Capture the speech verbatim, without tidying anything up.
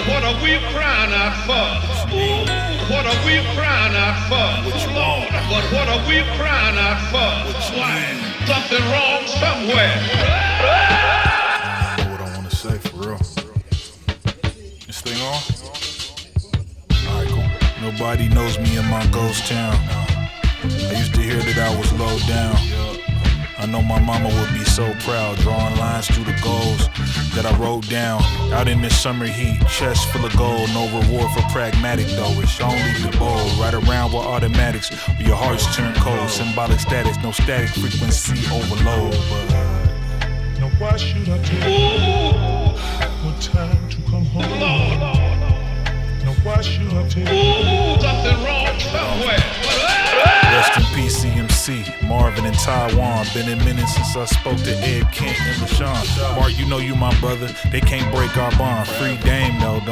What are we crying out for? What are we crying out for? Lord, but what are we crying out for? Why? Something wrong somewhere. I know what I want to say for real. This thing on? Alright, cool. Nobody knows me in my ghost town. I used to hear that I was low down. I know my mama would be so proud, drawing lines through the goals that I wrote down. Out in this summer heat, chest full of gold, no reward for pragmatic though. It's only the bold, right around with automatics, where your hearts turn cold. Symbolic status, no static frequency overload. But now why should I take more time to come home? Now why should I take Something wrong somewhere. rest in peace, C M C, Marvin in Taiwan. Been a minute since I spoke to Ed Kent and LaShawn. Mark, you know you my brother. They can't break our bond. Free Dame though. Don't